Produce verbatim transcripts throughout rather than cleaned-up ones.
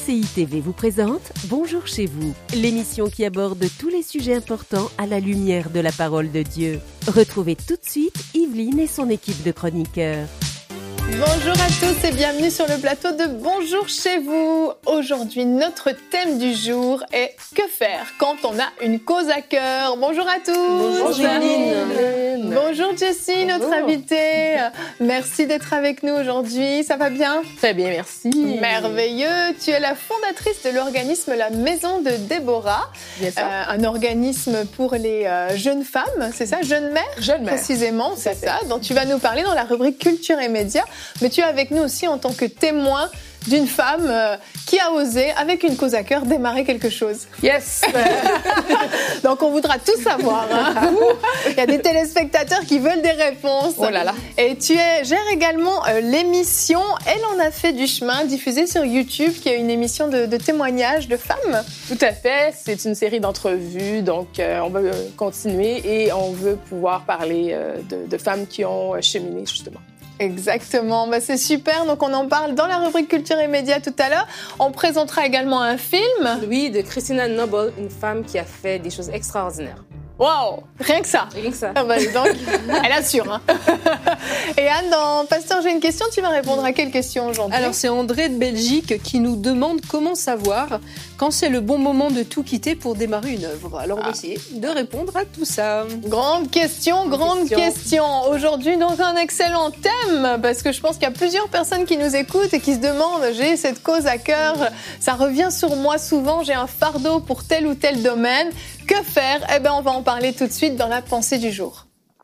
C I T V vous présente Bonjour chez vous, l'émission qui aborde tous les sujets importants à la lumière de la parole de Dieu. Retrouvez tout de suite Yveline et son équipe de chroniqueurs. Bonjour à tous et bienvenue sur le plateau de Bonjour chez vous. Aujourd'hui, notre thème du jour est que faire quand on a une cause à cœur. Bonjour à tous. Bonjour Yveline. Bonjour Jessie, notre Bonjour. invitée. Merci d'être avec nous aujourd'hui. Ça va bien ? Très bien, merci. Merveilleux. Tu es la fondatrice de l'organisme La Maison de Déborah. Bien ça. Euh, un organisme pour les euh, jeunes femmes, c'est ça ? Jeunes mères ? Jeune mère. Précisément, c'est fait. ça, dont tu vas nous parler dans la rubrique Culture et Médias. Mais tu es avec nous aussi en tant que témoin d'une femme euh, qui a osé, avec une cause à cœur, démarrer quelque chose. Yes. Donc on voudra tout savoir. Hein. Il y a des téléspectateurs qui veulent des réponses. Oh là là. Et tu es, gères également euh, l'émission Elle en a fait du chemin, diffusée sur YouTube, qui est une émission de, de témoignages de femmes. Tout à fait. C'est une série d'entrevues. Donc, euh, on va euh, continuer et on veut pouvoir parler euh, de, de femmes qui ont euh, cheminé, justement. Exactement, bah c'est super. Donc on en parle dans la rubrique Culture et Médias tout à l'heure. On présentera également un film. Oui, de Christina Noble, une femme qui a fait des choses extraordinaires. Waouh, rien que ça. Rien que ça. Ah bah, donc, elle assure. Hein. Et Anne, dans Pasteur, j'ai une question. Tu vas répondre à quelle question aujourd'hui ? Alors, c'est André de Belgique qui nous demande comment savoir quand c'est le bon moment de tout quitter pour démarrer une œuvre. Alors, on va essayer de répondre à tout ça. Grande question, grande question. question. Aujourd'hui, donc, un excellent thème, parce que je pense qu'il y a plusieurs personnes qui nous écoutent et qui se demandent, j'ai cette cause à cœur, ça revient sur moi souvent, j'ai un fardeau pour tel ou tel domaine. Que faire ? Eh bien, on va en parler tout de suite dans la pensée du jour.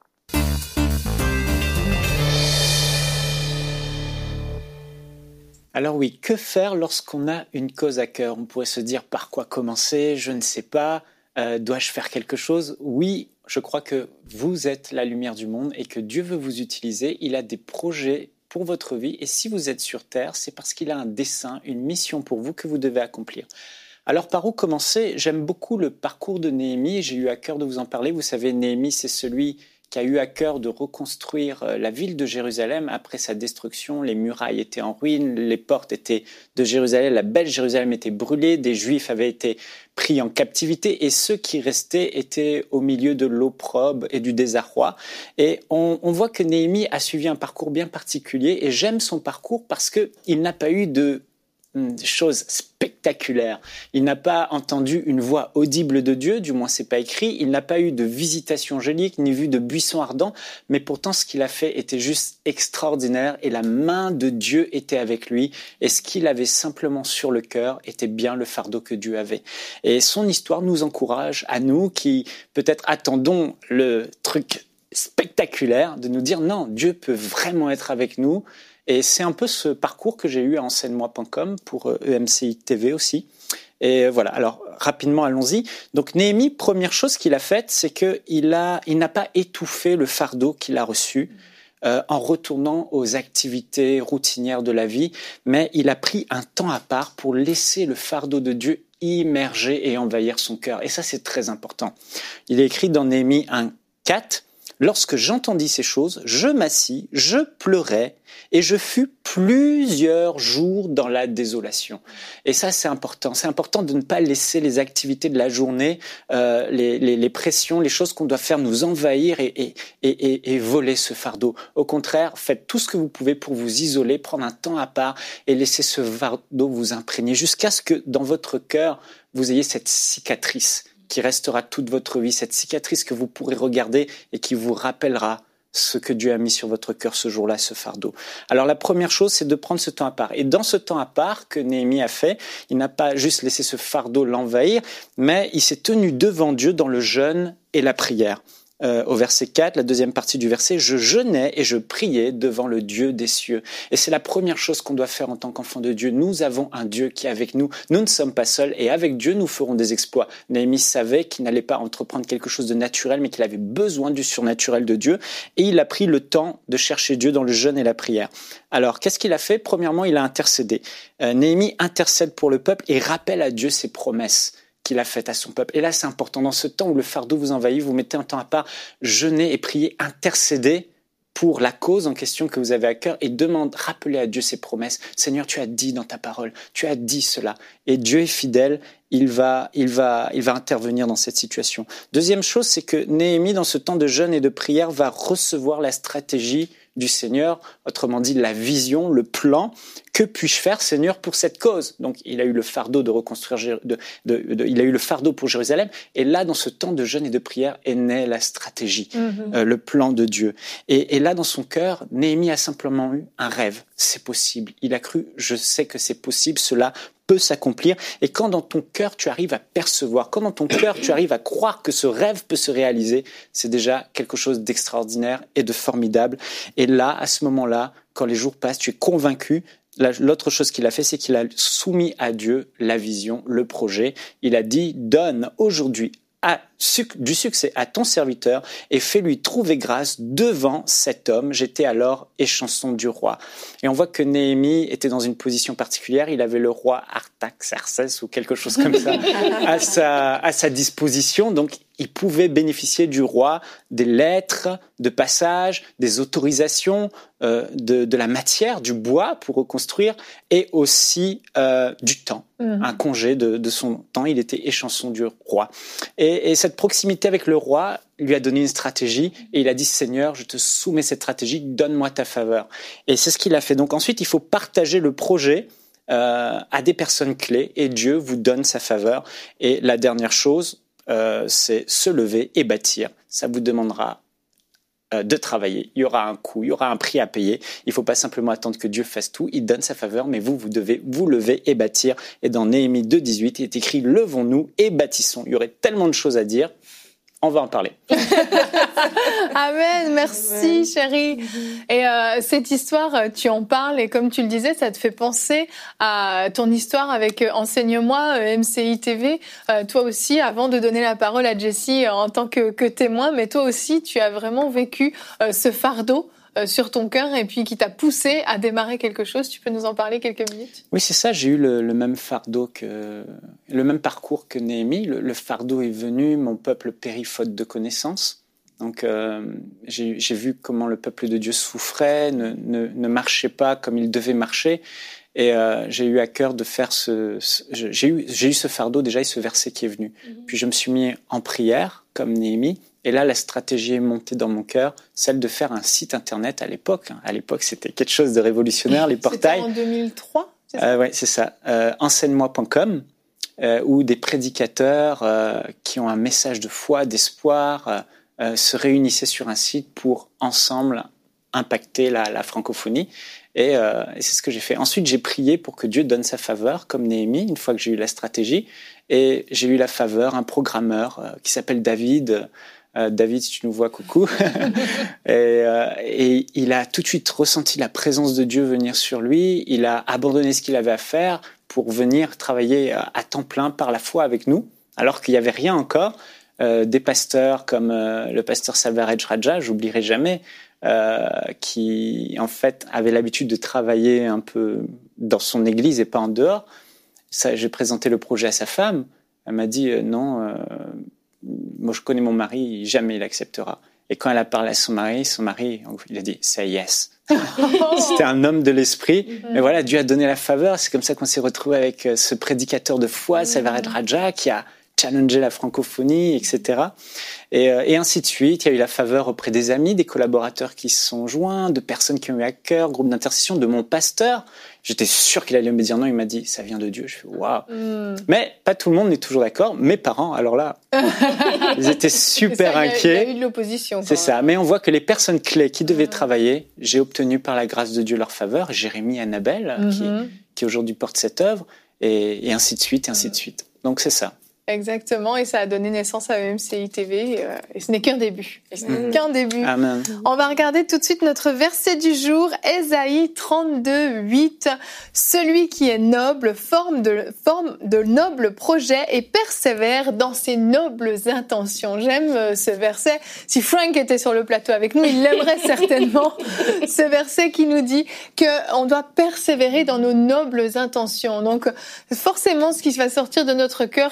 Alors oui, que faire lorsqu'on a une cause à cœur ? On pourrait se dire par quoi commencer ? Je ne sais pas. Euh, dois-je faire quelque chose ? Oui, je crois que vous êtes la lumière du monde et que Dieu veut vous utiliser. Il a des projets pour votre vie et si vous êtes sur terre, c'est parce qu'il a un dessein, une mission pour vous que vous devez accomplir. Alors par où commencer ? J'aime beaucoup le parcours de Néhémie, j'ai eu à cœur de vous en parler. Vous savez, Néhémie, c'est celui qui a eu à cœur de reconstruire la ville de Jérusalem après sa destruction. Les murailles étaient en ruine, les portes étaient de Jérusalem, la belle Jérusalem était brûlée, des Juifs avaient été pris en captivité et ceux qui restaient étaient au milieu de l'opprobre et du désarroi. Et on, on voit que Néhémie a suivi un parcours bien particulier et j'aime son parcours parce qu'il n'a pas eu de des choses spectaculaires. Il n'a pas entendu une voix audible de Dieu, du moins c'est pas écrit. Il n'a pas eu de visitation angélique, ni vu de buisson ardent. Mais pourtant, ce qu'il a fait était juste extraordinaire et la main de Dieu était avec lui. Et ce qu'il avait simplement sur le cœur était bien le fardeau que Dieu avait. Et son histoire nous encourage à nous qui peut-être attendons le truc spectaculaire de nous dire non, Dieu peut vraiment être avec nous. Et c'est un peu ce parcours que j'ai eu à enseigne moi point com pour E M C I T V aussi. Et voilà, alors rapidement, allons-y. Donc Néhémie, première chose qu'il a faite, c'est qu'il a, il n'a pas étouffé le fardeau qu'il a reçu euh, en retournant aux activités routinières de la vie, mais il a pris un temps à part pour laisser le fardeau de Dieu immerger et envahir son cœur. Et ça, c'est très important. Il est écrit dans Néhémie un quatre. Lorsque j'entendis ces choses, je m'assis, je pleurais et je fus plusieurs jours dans la désolation. Et ça, c'est important. C'est important de ne pas laisser les activités de la journée, euh, les, les, les pressions, les choses qu'on doit faire nous envahir et, et, et, et, et voler ce fardeau. Au contraire, faites tout ce que vous pouvez pour vous isoler, prendre un temps à part et laisser ce fardeau vous imprégner jusqu'à ce que dans votre cœur, vous ayez cette cicatrice qui restera toute votre vie, cette cicatrice que vous pourrez regarder et qui vous rappellera ce que Dieu a mis sur votre cœur ce jour-là, ce fardeau. Alors la première chose, c'est de prendre ce temps à part. Et dans ce temps à part que Néhémie a fait, il n'a pas juste laissé ce fardeau l'envahir, mais il s'est tenu devant Dieu dans le jeûne et la prière. Euh, au verset quatre, la deuxième partie du verset, « Je jeûnais et je priais devant le Dieu des cieux. » Et c'est la première chose qu'on doit faire en tant qu'enfant de Dieu. Nous avons un Dieu qui est avec nous. Nous ne sommes pas seuls et avec Dieu, nous ferons des exploits. Néhémie savait qu'il n'allait pas entreprendre quelque chose de naturel, mais qu'il avait besoin du surnaturel de Dieu. Et il a pris le temps de chercher Dieu dans le jeûne et la prière. Alors, qu'est-ce qu'il a fait ? Premièrement, il a intercédé. Euh, Néhémie intercède pour le peuple et rappelle à Dieu ses promesses qu'il a faites à son peuple. Et là, c'est important. Dans ce temps où le fardeau vous envahit, vous mettez un temps à part, jeûnez et priez, intercédez pour la cause en question que vous avez à cœur et demande, rappelez à Dieu ses promesses. Seigneur, tu as dit dans ta parole, tu as dit cela. Et Dieu est fidèle, il va, il va, il va intervenir dans cette situation. Deuxième chose, c'est que Néhémie, dans ce temps de jeûne et de prière, va recevoir la stratégie du Seigneur, autrement dit la vision, le plan. Que puis-je faire, Seigneur, pour cette cause? Donc, il a eu le fardeau de reconstruire, de, de, de, il a eu le fardeau pour Jérusalem. Et là, dans ce temps de jeûne et de prière, est née la stratégie, mm-hmm. euh, le plan de Dieu. Et, et là, dans son cœur, Néhémie a simplement eu un rêve. C'est possible. Il a cru, je sais que c'est possible, cela peut s'accomplir. Et quand dans ton cœur, tu arrives à percevoir, quand dans ton cœur, tu arrives à croire que ce rêve peut se réaliser, c'est déjà quelque chose d'extraordinaire et de formidable. Et là, à ce moment-là, quand les jours passent, tu es convaincu. L'autre chose qu'il a fait, c'est qu'il a soumis à Dieu la vision, le projet. Il a dit, donne aujourd'hui à, du succès à ton serviteur et fais-lui trouver grâce devant cet homme. J'étais alors échanson du roi. Et on voit que Néhémie était dans une position particulière. Il avait le roi Artaxerxès ou quelque chose comme ça à sa, à sa disposition. Donc, il pouvait bénéficier du roi des lettres de passage, des autorisations, euh, de, de la matière, du bois pour reconstruire et aussi euh, du temps, mmh. un congé de, de son temps. Il était échanson du roi. Et, et cette proximité avec le roi lui a donné une stratégie et il a dit « Seigneur, je te soumets cette stratégie, donne-moi ta faveur ». Et c'est ce qu'il a fait. Donc ensuite, il faut partager le projet euh, à des personnes clés et Dieu vous donne sa faveur. Et la dernière chose, Euh, c'est se lever et bâtir. Ça vous demandera euh, de travailler. Il y aura un coût, il y aura un prix à payer. Il ne faut pas simplement attendre que Dieu fasse tout. Il donne sa faveur, mais vous, vous devez vous lever et bâtir. Et dans Néhémie deux, dix-huit, il est écrit « Levons-nous et bâtissons ». Il y aurait tellement de choses à dire. On va en parler. Amen, merci ouais. chérie. Et euh, cette histoire, tu en parles et comme tu le disais, ça te fait penser à ton histoire avec euh, Enseigne-moi, euh, M C I T V. Euh, toi aussi, avant de donner la parole à Jessie euh, en tant que, que témoin, mais toi aussi, tu as vraiment vécu euh, ce fardeau euh, sur ton cœur et puis qui t'a poussé à démarrer quelque chose. Tu peux nous en parler quelques minutes? Oui, c'est ça. J'ai eu le, le même fardeau que le même parcours que Néhémie. Le, le fardeau est venu. Mon peuple périt faute de connaissances. Donc, euh, j'ai, j'ai vu comment le peuple de Dieu souffrait, ne, ne, ne marchait pas comme il devait marcher. Et euh, j'ai eu à cœur de faire ce... ce j'ai, eu, j'ai eu ce fardeau déjà et ce verset qui est venu. Mm-hmm. Puis je me suis mis en prière, comme Néhémie. Et là, la stratégie est montée dans mon cœur, celle de faire un site internet à l'époque. À l'époque, c'était quelque chose de révolutionnaire, les portails. C'était en deux mille trois, c'est ça? euh, Oui, c'est ça. Euh, enseigne-moi point com, euh, où des prédicateurs euh, qui ont un message de foi, d'espoir... Euh, Euh, se réunissaient sur un site pour ensemble impacter la, la francophonie. Et, euh, et c'est ce que j'ai fait. Ensuite, j'ai prié pour que Dieu donne sa faveur, comme Néhémie, une fois que j'ai eu la stratégie. Et j'ai eu la faveur, un programmeur euh, qui s'appelle David. Euh, David, si tu nous vois, coucou. et, euh, et il a tout de suite ressenti la présence de Dieu venir sur lui. Il a abandonné ce qu'il avait à faire pour venir travailler à temps plein par la foi avec nous, alors qu'il n'y avait rien encore. Euh, des pasteurs comme euh, le pasteur Salvarez Raja, j'oublierai jamais, euh, qui en fait avait l'habitude de travailler un peu dans son église et pas en dehors. Ça, j'ai présenté le projet à sa femme. Elle m'a dit euh, non, euh, moi je connais mon mari, jamais il acceptera. Et quand elle a parlé à son mari, son mari, il a dit say yes. C'était un homme de l'esprit. Mm-hmm. Mais voilà, Dieu a donné la faveur. C'est comme ça qu'on s'est retrouvé avec ce prédicateur de foi, mm-hmm. Salvarez Raja, qui a challenger la francophonie, et cetera. Et, euh, et ainsi de suite. Il y a eu la faveur auprès des amis, des collaborateurs qui se sont joints, de personnes qui ont eu à cœur, groupe d'intercession, de mon pasteur. J'étais sûr qu'il allait me dire non. Il m'a dit, ça vient de Dieu. Je fais, waouh. Mm. Mais pas tout le monde n'est toujours d'accord. Mes parents, alors là, ils étaient super ça, inquiets. Il y a eu de l'opposition. C'est ça. Mais on voit que les personnes clés qui devaient mm. travailler, j'ai obtenu par la grâce de Dieu leur faveur. Jérémie Annabelle, mm-hmm. qui, qui aujourd'hui porte cette œuvre, et, et ainsi de suite, et ainsi mm. de suite. Donc c'est ça. Exactement, et ça a donné naissance à M C I T V, euh, et ce n'est qu'un début. Et ce n'est mmh. qu'un début. Amen. On va regarder tout de suite notre verset du jour, Ésaïe trente-deux, huit. Celui qui est noble forme de, forme de nobles projets et persévère dans ses nobles intentions. J'aime ce verset. Si Frank était sur le plateau avec nous, il l'aimerait certainement. Ce verset qui nous dit qu'on doit persévérer dans nos nobles intentions. Donc, forcément, ce qui va sortir de notre cœur quand Dieu nous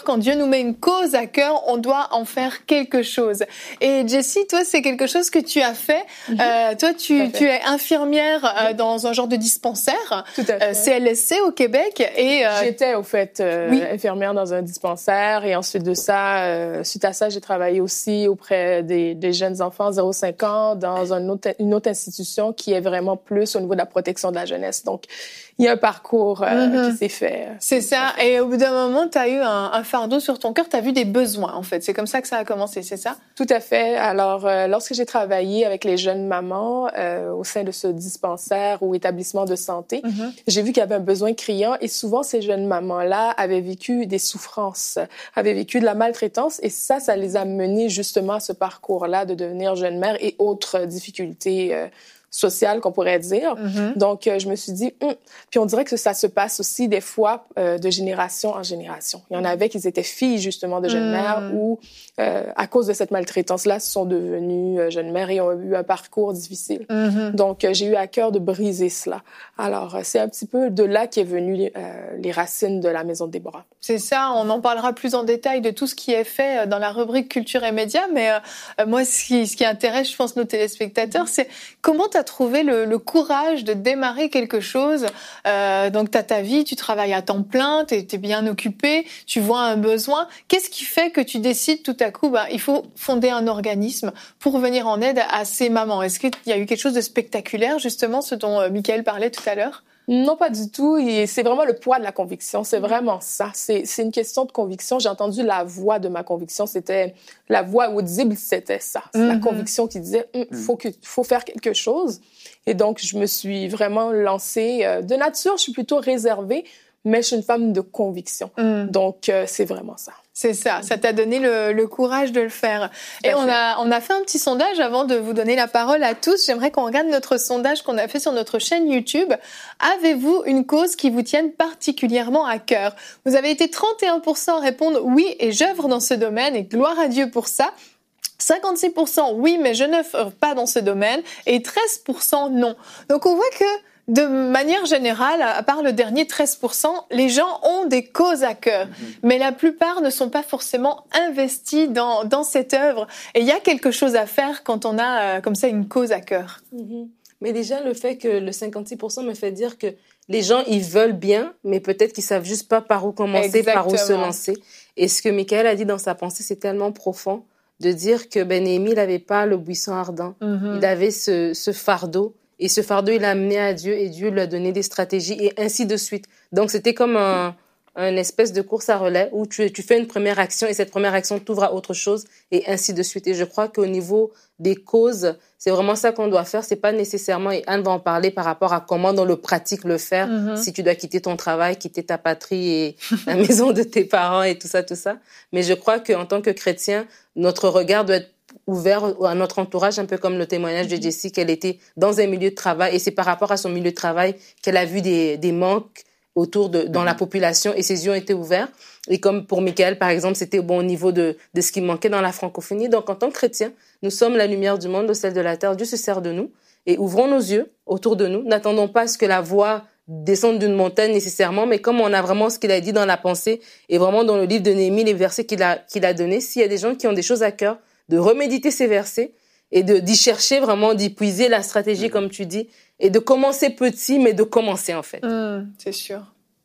nous met une cause à cœur, on doit en faire quelque chose. Et Jessie, toi, c'est quelque chose que tu as fait. Mm-hmm. Euh, toi, tu, tu es infirmière euh, dans un genre de dispensaire, Tout à fait. Euh, C L S C au Québec. Et euh... j'étais au fait euh, oui. infirmière dans un dispensaire, et ensuite de ça, euh, suite à ça, j'ai travaillé aussi auprès des, des jeunes enfants zéro à cinq ans dans un autre, une autre institution qui est vraiment plus au niveau de la protection de la jeunesse. Donc, il y a un parcours euh, mm-hmm. qui s'est fait. C'est ça. Et au bout d'un moment, tu as eu un, un fardeau sur ton cœur, tu as vu des besoins, en fait. C'est comme ça que ça a commencé, c'est ça? Tout à fait. Alors, euh, lorsque j'ai travaillé avec les jeunes mamans euh, au sein de ce dispensaire ou établissement de santé, mm-hmm. j'ai vu qu'il y avait un besoin criant, et souvent, ces jeunes mamans-là avaient vécu des souffrances, avaient vécu de la maltraitance, et ça, ça les a menées justement à ce parcours-là de devenir jeune mère et autres difficultés euh, sociale, qu'on pourrait dire. Mm-hmm. Donc, euh, je me suis dit, hum. Puis on dirait que ça se passe aussi des fois euh, de génération en génération. Il y en avait qui étaient filles, justement, de jeunes mm. mères ou, euh, à cause de cette maltraitance-là, sont devenues euh, jeunes mères et ont eu un parcours difficile. Mm-hmm. Donc, euh, j'ai eu à cœur de briser cela. Alors, euh, c'est un petit peu de là qu'est venu euh, les racines de la Maison de Déborah. C'est ça, on en parlera plus en détail de tout ce qui est fait dans la rubrique Culture et Médias, mais euh, moi, ce qui, ce qui intéresse, je pense, nos téléspectateurs, c'est comment tu as trouvé le, le courage de démarrer quelque chose. Euh, donc, tu as ta vie, tu travailles à temps plein, tu es bien occupé, tu vois un besoin. Qu'est-ce qui fait que tu décides tout à coup, bah, il faut fonder un organisme pour venir en aide à ces mamans? Est-ce qu'il y a eu quelque chose de spectaculaire, justement, ce dont euh, Michael parlait tout à l'heure? Non, pas du tout. Et c'est vraiment le poids de la conviction. C'est vraiment ça. C'est, c'est une question de conviction. J'ai entendu la voix de ma conviction. C'était la voix audible, c'était ça. C'est mm-hmm. la conviction qui disait, il mm, faut que, faut faire quelque chose. Et donc, je me suis vraiment lancée. Euh, de nature, je suis plutôt réservée, mais je suis une femme de conviction. Mm. Donc, euh, c'est vraiment ça. C'est ça, ça t'a donné le, le courage de le faire. Et on a, on a fait un petit sondage avant de vous donner la parole à tous. J'aimerais qu'on regarde notre sondage qu'on a fait sur notre chaîne YouTube. Avez-vous une cause qui vous tienne particulièrement à cœur? Vous avez été trente et un pour cent à répondre oui et j'œuvre dans ce domaine et gloire à Dieu pour ça. cinquante-six pour cent oui mais je n'œuvre pas dans ce domaine et treize pour cent non. Donc on voit que de manière générale, à part le dernier treize pour cent, les gens ont des causes à cœur. Mmh. Mais la plupart ne sont pas forcément investis dans, dans cette œuvre. Et il y a quelque chose à faire quand on a euh, comme ça une cause à cœur. Mmh. Mais déjà, le fait que le cinquante-six pour cent me fait dire que les gens, ils veulent bien, mais peut-être qu'ils savent juste pas par où commencer, Exactement. par où se lancer. Et ce que Michael a dit dans sa pensée, c'est tellement profond de dire que ben, Néhémie, il n'avait pas le buisson ardent. Mmh. Il avait ce, ce fardeau. Et ce fardeau, il l'a amené à Dieu et Dieu lui a donné des stratégies et ainsi de suite. Donc, c'était comme un, un espèce de course à relais où tu, tu fais une première action et cette première action t'ouvre à autre chose et ainsi de suite. Et je crois qu'au niveau des causes, c'est vraiment ça qu'on doit faire. C'est pas nécessairement, et Anne va en parler par rapport à comment dans le pratique le faire, mm-hmm. si tu dois quitter ton travail, quitter ta patrie et la maison de tes parents et tout ça, tout ça. Mais je crois qu'en tant que chrétien, notre regard doit être ouvert à notre entourage, un peu comme le témoignage de Jessie, qu'elle était dans un milieu de travail et c'est par rapport à son milieu de travail qu'elle a vu des, des manques autour de, dans la population et ses yeux ont été ouverts. Et comme pour Michael, par exemple, c'était bon au niveau de, de ce qui manquait dans la francophonie. Donc, en tant que chrétiens, nous sommes la lumière du monde, le sel de la terre. Dieu se sert de nous et ouvrons nos yeux autour de nous. N'attendons pas à ce que la voix descende d'une montagne nécessairement, mais comme on a vraiment ce qu'il a dit dans la pensée et vraiment dans le livre de Néhémie, les versets qu'il a, qu'il a donnés, s'il y a des gens qui ont des choses à cœur, de reméditer ces versets et de, d'y chercher vraiment, d'y puiser la stratégie, mmh. comme tu dis, et de commencer petit, mais de commencer, en fait. Mmh, c'est sûr.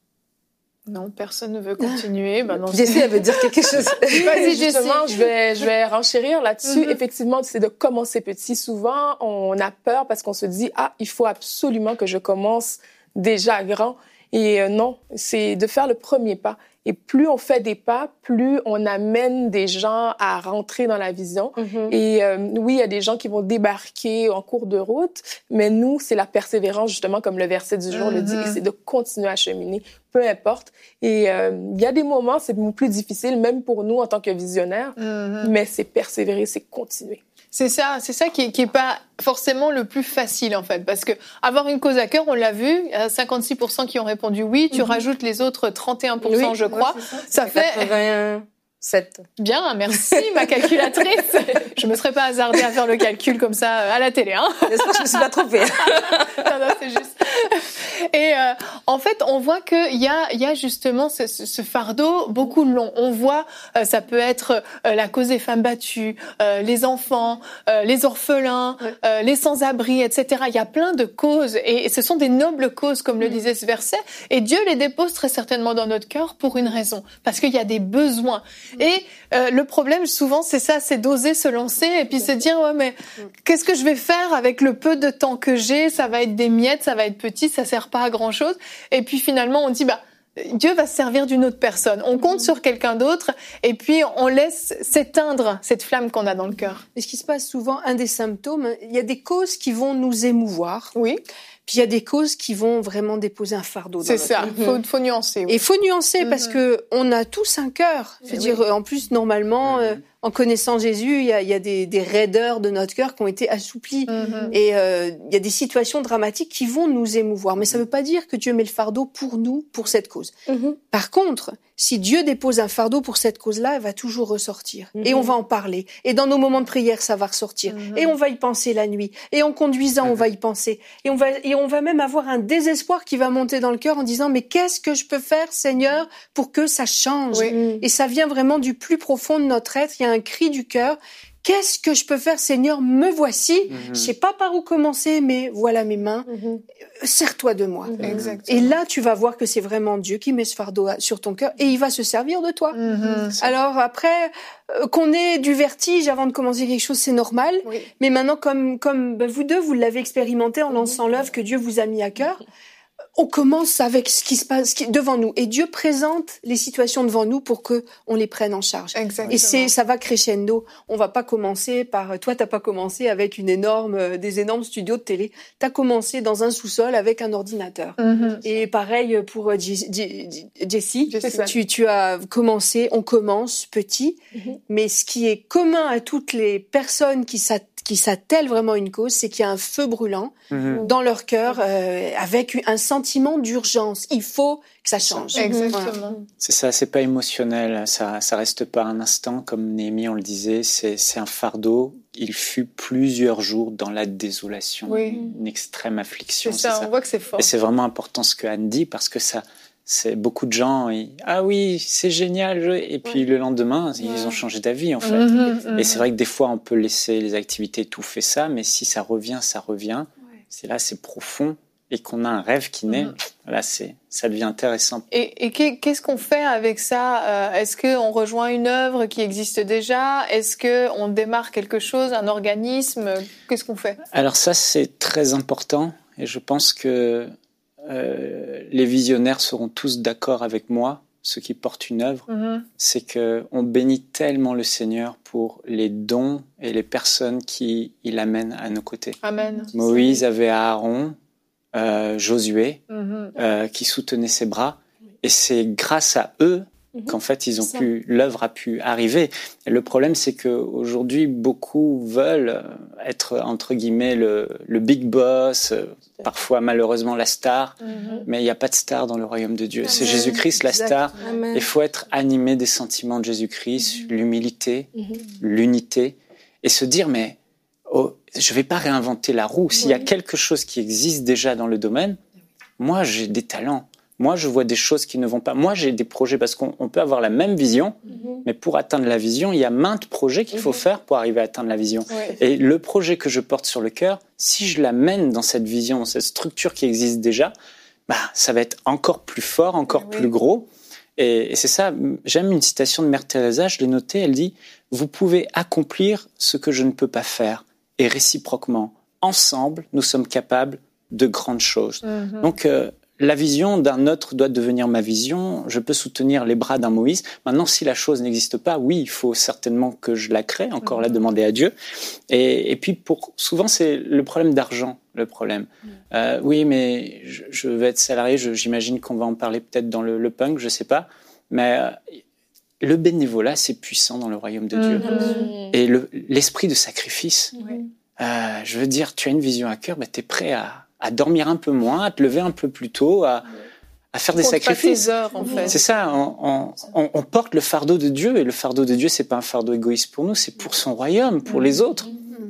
Non, personne ne veut continuer. Bah non, Jessie, elle veut dire quelque chose. Vas-y, justement, je vais, je vais renchérir là-dessus. Mm-hmm. Effectivement, c'est de commencer petit. Souvent, on a peur parce qu'on se dit, ah, il faut absolument que je commence déjà grand. Et euh, non, c'est de faire le premier pas. Et plus on fait des pas, plus on amène des gens à rentrer dans la vision. Mm-hmm. Et euh, oui, il y a des gens qui vont débarquer en cours de route, mais nous, c'est la persévérance, justement, comme le verset du jour mm-hmm. le dit, et c'est de continuer à cheminer, peu importe. Et euh, il y a des moments, c'est plus difficile, même pour nous en tant que visionnaires, mm-hmm. mais c'est persévérer, c'est continuer. C'est ça, c'est ça qui est, qui est pas forcément le plus facile, en fait. Parce que avoir une cause à cœur, on l'a vu, il y a cinquante-six pour cent qui ont répondu oui, tu mm-hmm. rajoutes les autres trente et un pour cent, oui, je crois. Ouais, ça, ça fait quatre-vingt-sept. Bien, merci, ma calculatrice. Je me serais pas hasardée à faire le calcul comme ça à la télé, hein. J'espère que je me suis pas trompée. Non, non, c'est juste. Et euh, en fait, on voit qu'il y a, il y a justement ce, ce fardeau beaucoup long. On voit, euh, ça peut être euh, la cause des femmes battues, euh, les enfants, euh, les orphelins, ouais. euh, les sans-abri, et cetera. Il y a plein de causes et, et ce sont des nobles causes, comme le disait ce verset. Et Dieu les dépose très certainement dans notre cœur pour une raison, parce qu'il y a des besoins. Et euh, le problème, souvent, c'est ça, c'est d'oser se lancer et puis se dire, ouais, mais qu'est-ce que je vais faire avec le peu de temps que j'ai? Ça va être des miettes, ça va être petit, ça sert pas à grand-chose. Et puis finalement, on dit, bah, Dieu va se servir d'une autre personne. On compte sur quelqu'un d'autre et puis on laisse s'éteindre cette flamme qu'on a dans le cœur. Et ce qui se passe souvent, un des symptômes, il y a des causes qui vont nous émouvoir. Oui. Puis il y a des causes qui vont vraiment déposer un fardeau dans C'est notre ça, il faut, faut nuancer. Oui. Et il faut nuancer mm-hmm. parce que on a tous un cœur. Je veux et dire, oui. en plus, normalement, mm-hmm. euh, en connaissant Jésus, il y a, il y a des, des raideurs de notre cœur qui ont été assouplies. Mm-hmm. Et euh, il y a des situations dramatiques qui vont nous émouvoir. Mais ça ne veut pas dire que Dieu met le fardeau pour nous, pour cette cause. Mm-hmm. Par contre, si Dieu dépose un fardeau pour cette cause-là, elle va toujours ressortir. Mm-hmm. Et on va en parler. Et dans nos moments de prière, ça va ressortir. Mm-hmm. Et on va y penser la nuit. Et en conduisant, mm-hmm. on va y penser. Et on va, et on va même avoir un désespoir qui va monter dans le cœur en disant, mais qu'est-ce que je peux faire, Seigneur, pour que ça change? Oui. Et ça vient vraiment du plus profond de notre être. Il y a un cri du cœur. Qu'est-ce que je peux faire, Seigneur? Me voici. Mm-hmm. Je sais pas par où commencer, mais voilà mes mains. Mm-hmm. Sers-toi de moi. Mm-hmm. Et là, tu vas voir que c'est vraiment Dieu qui met ce fardeau sur ton cœur et il va se servir de toi. Mm-hmm. Alors après, euh, qu'on ait du vertige avant de commencer quelque chose, c'est normal. Oui. Mais maintenant, comme comme ben, vous deux, vous l'avez expérimenté en lançant mm-hmm. l'œuvre que Dieu vous a mis à cœur. On commence avec ce qui se passe devant nous et Dieu présente les situations devant nous pour que on les prenne en charge. Exactement. Et c'est ça va crescendo. On va pas commencer par toi t'as pas commencé avec une énorme des énormes studios de télé. T'as commencé dans un sous-sol avec un ordinateur. Mm-hmm. Et pareil pour Jessie, tu tu as commencé. On commence petit, mm-hmm. mais ce qui est commun à toutes les personnes qui s'attellent qui s'attellent vraiment une cause, c'est qu'il y a un feu brûlant mmh. dans leur cœur euh, avec un sentiment d'urgence. Il faut que ça change. Exactement. Voilà. C'est ça, c'est pas émotionnel, ça, ça reste pas un instant, comme Néhémie, on le disait, c'est, c'est un fardeau. Il fut plusieurs jours dans la désolation, oui. une extrême affliction. C'est ça, c'est ça, on voit que c'est fort. Et c'est vraiment important ce que Anne dit, parce que ça... C'est beaucoup de gens, ils, ah oui, c'est génial, et puis ouais. le lendemain, ils ouais. ont changé d'avis en fait. Mmh, et c'est vrai que des fois, on peut laisser les activités étouffer ça, mais si ça revient, ça revient. Ouais. C'est là, c'est profond, et qu'on a un rêve qui naît. Mmh. Là, c'est, ça devient intéressant. Et, et qu'est-ce qu'on fait avec ça? Est-ce qu'on rejoint une œuvre qui existe déjà? Est-ce qu'on démarre quelque chose, un organisme? Qu'est-ce qu'on fait? Alors ça, c'est très important, et je pense que Euh, les visionnaires seront tous d'accord avec moi, ceux qui portent une œuvre, mm-hmm. c'est qu'on bénit tellement le Seigneur pour les dons et les personnes qui il amène à nos côtés. Amen. Moïse avait Aaron, euh, Josué, mm-hmm. euh, qui soutenaient ses bras, et c'est grâce à eux mm-hmm. qu'en fait ils ont pu, l'œuvre a pu arriver. Et le problème, c'est qu'aujourd'hui, beaucoup veulent être entre guillemets le, le big boss, parfois malheureusement la star, mm-hmm. mais il n'y a pas de star dans le royaume de Dieu. Amen. C'est Jésus-Christ la star. Il faut être animé des sentiments de Jésus-Christ, mm-hmm. l'humilité, mm-hmm. l'unité, et se dire, mais oh, je ne vais pas réinventer la roue. S'il oui. y a quelque chose qui existe déjà dans le domaine, moi j'ai des talents. Moi, je vois des choses qui ne vont pas. Moi, j'ai des projets, parce qu'on on peut avoir la même vision, mm-hmm. mais pour atteindre la vision, il y a maintes projets qu'il mm-hmm. faut faire pour arriver à atteindre la vision. Ouais. Et le projet que je porte sur le cœur, si je l'amène dans cette vision, dans cette structure qui existe déjà, bah, ça va être encore plus fort, encore oui. plus gros. Et, et c'est ça, j'aime une citation de Mère Teresa, je l'ai notée, elle dit « Vous pouvez accomplir ce que je ne peux pas faire, et réciproquement, ensemble, nous sommes capables de grandes choses. Mm-hmm. » Donc, euh, la vision d'un autre doit devenir ma vision. Je peux soutenir les bras d'un Moïse. Maintenant, si la chose n'existe pas, oui, il faut certainement que je la crée. Encore mmh. la demander à Dieu. Et, et puis, pour souvent, c'est le problème d'argent, le problème. Mmh. Euh, oui, mais je, je vais être salarié. Je, j'imagine qu'on va en parler peut-être dans le, le punk, je sais pas. Mais euh, le bénévolat, c'est puissant dans le royaume de mmh. Dieu. Mmh. Et le, l'esprit de sacrifice. Mmh. Euh, je veux dire, tu as une vision à cœur, ben t'es prêt à à dormir un peu moins, à te lever un peu plus tôt, à, à faire des Compte sacrifices. Pas tes heures, en fait. C'est ça, on, on, on porte le fardeau de Dieu, et le fardeau de Dieu, c'est pas un fardeau égoïste pour nous, c'est pour son royaume, pour mmh. les autres. Mmh.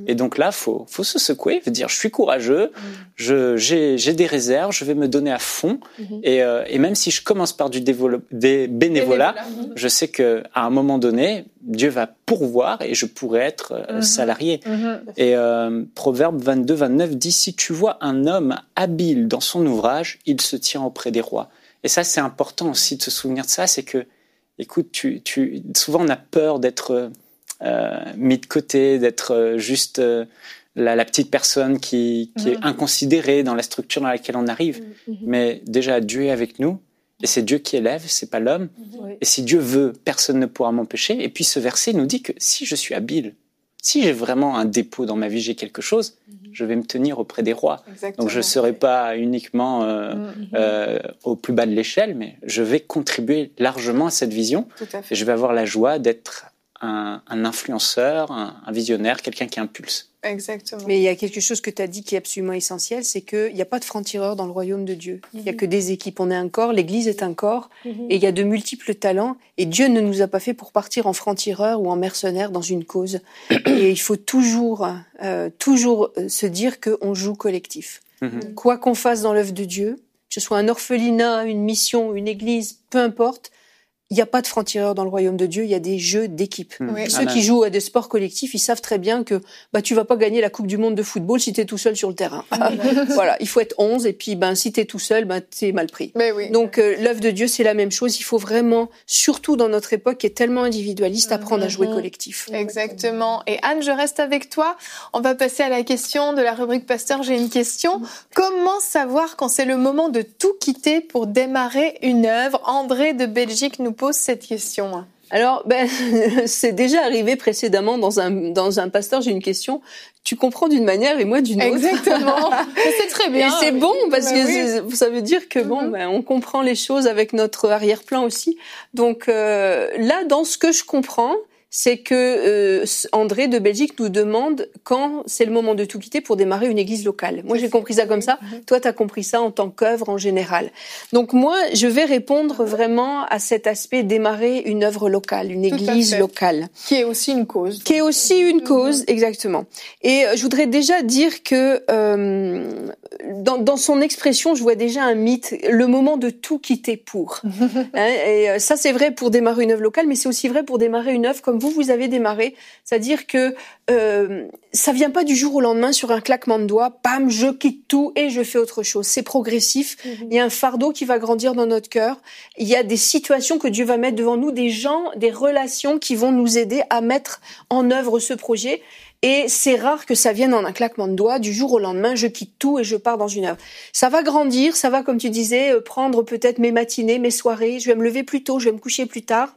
Et donc là, faut, faut se secouer, faut dire, je suis courageux, mmh. je, j'ai, j'ai des réserves, je vais me donner à fond. Mmh. Et, euh, et même si je commence par du dévolo- des bénévolats, bénévolat. je sais qu'à un moment donné, Dieu va pourvoir et je pourrai être euh, mmh. salarié. Mmh. Et euh, Proverbe vingt-deux vingt-neuf dit, si tu vois un homme habile dans son ouvrage, il se tient auprès des rois. Et ça, c'est important aussi de se souvenir de ça, c'est que, écoute, tu, tu, souvent on a peur d'être euh, mis de côté, d'être euh, juste euh, la, la petite personne qui, qui mmh. est inconsidérée dans la structure dans laquelle on arrive. Mmh. Mais déjà, Dieu est avec nous, et c'est Dieu qui élève, c'est pas l'homme. Mmh. Et si Dieu veut, personne ne pourra m'empêcher. Et puis ce verset nous dit que si je suis habile, si j'ai vraiment un dépôt dans ma vie, j'ai quelque chose, mmh. je vais me tenir auprès des rois. Exactement. Donc je ne serai pas uniquement euh, mmh. euh, au plus bas de l'échelle, mais je vais contribuer largement à cette vision. Tout à fait. Et je vais avoir la joie d'être un, un influenceur, un, un visionnaire, quelqu'un qui impulse. Exactement. Mais il y a quelque chose que tu as dit qui est absolument essentiel, c'est qu'il n'y a pas de franc-tireur dans le royaume de Dieu. Il mm-hmm. n'y a que des équipes. On est un corps, l'Église est un corps, mm-hmm. et il y a de multiples talents. Et Dieu ne nous a pas fait pour partir en franc-tireur ou en mercenaire dans une cause. Et il faut toujours, euh, toujours se dire qu'on joue collectif. Mm-hmm. Quoi qu'on fasse dans l'œuvre de Dieu, que ce soit un orphelinat, une mission, une église, peu importe, il n'y a pas de franc-tireur dans le royaume de Dieu, il y a des jeux d'équipe. Oui. Ceux Amen. Qui jouent à des sports collectifs, ils savent très bien que bah tu vas pas gagner la Coupe du monde de football si tu es tout seul sur le terrain. Voilà, il faut être onze et puis ben si tu es tout seul, ben tu es mal pris. Mais oui. Donc euh, l'œuvre de Dieu, c'est la même chose, il faut vraiment, surtout dans notre époque qui est tellement individualiste, apprendre mm-hmm. à jouer collectif. Exactement. Et Anne, je reste avec toi. On va passer à la question de la rubrique Pasteur, j'ai une question. Comment savoir quand c'est le moment de tout quitter pour démarrer une œuvre? André de Belgique nous pose cette question. Alors, ben, c'est déjà arrivé précédemment dans un dans un pasteur. J'ai une question. Tu comprends d'une manière et moi d'une autre. Exactement. C'est très bien. Et c'est bon parce ben que oui. ça veut dire que bon, mm-hmm. ben, on comprend les choses avec notre arrière-plan aussi. Donc euh, là, dans ce que je comprends, c'est que euh, André de Belgique nous demande quand c'est le moment de tout quitter pour démarrer une église locale. Moi, j'ai compris ça comme ça. Mmh. Toi, tu as compris ça en tant qu'œuvre en général. Donc moi, je vais répondre vraiment à cet aspect démarrer une œuvre locale, une église locale. Qui est aussi une cause. Qui est aussi une cause, mmh. exactement. Et je voudrais déjà dire que euh, dans, dans son expression, je vois déjà un mythe, le moment de tout quitter pour. hein, et ça, c'est vrai pour démarrer une œuvre locale, mais c'est aussi vrai pour démarrer une œuvre comme vous, vous avez démarré, c'est-à-dire que euh, ça vient pas du jour au lendemain sur un claquement de doigts, bam, je quitte tout et je fais autre chose. C'est progressif. Mm-hmm. Il y a un fardeau qui va grandir dans notre cœur. Il y a des situations que Dieu va mettre devant nous, des gens, des relations qui vont nous aider à mettre en œuvre ce projet. Et c'est rare que ça vienne en un claquement de doigts, du jour au lendemain, je quitte tout et je pars dans une œuvre. Ça va grandir, ça va, comme tu disais, prendre peut-être mes matinées, mes soirées. Je vais me lever plus tôt, je vais me coucher plus tard.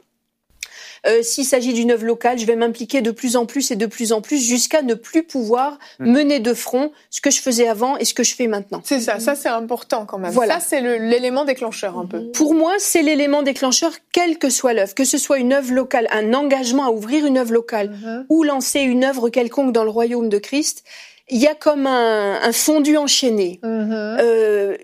Euh, s'il s'agit d'une œuvre locale, je vais m'impliquer de plus en plus et de plus en plus jusqu'à ne plus pouvoir mmh. mener de front ce que je faisais avant et ce que je fais maintenant. C'est ça, ça c'est important quand même. Voilà. Ça c'est le, l'élément déclencheur un peu. Pour moi, c'est l'élément déclencheur quelle que soit l'œuvre, que ce soit une œuvre locale, un engagement à ouvrir une œuvre locale mmh. ou lancer une œuvre quelconque dans le royaume de Christ. Il y a comme un, un fondu enchaîné. Mmh. Euh,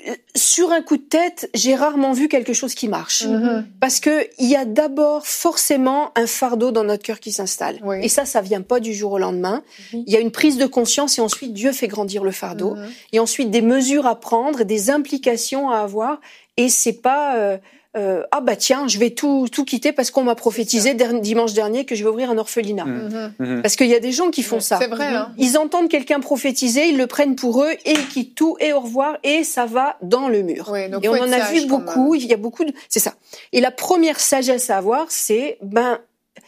Sur un coup de tête, j'ai rarement vu quelque chose qui marche. Mmh. Parce que il y a d'abord forcément un fardeau dans notre cœur qui s'installe. Oui. Et ça, ça vient pas du jour au lendemain. Mmh. Il y a une prise de conscience et ensuite Dieu fait grandir le fardeau. Mmh. Et ensuite des mesures à prendre, des implications à avoir. Et c'est pas... Euh, Euh, ah bah tiens, je vais tout tout quitter parce qu'on m'a prophétisé der- dimanche dernier que je vais ouvrir un orphelinat. Mmh. Parce qu'il y a des gens qui font ouais, ça. C'est vrai. Hein. Ils entendent quelqu'un prophétiser, ils le prennent pour eux et ils quittent tout et au revoir et ça va dans le mur. Oui, donc et on en a vu beaucoup. Il y a beaucoup de. C'est ça. Et la première sagesse à avoir, c'est ben.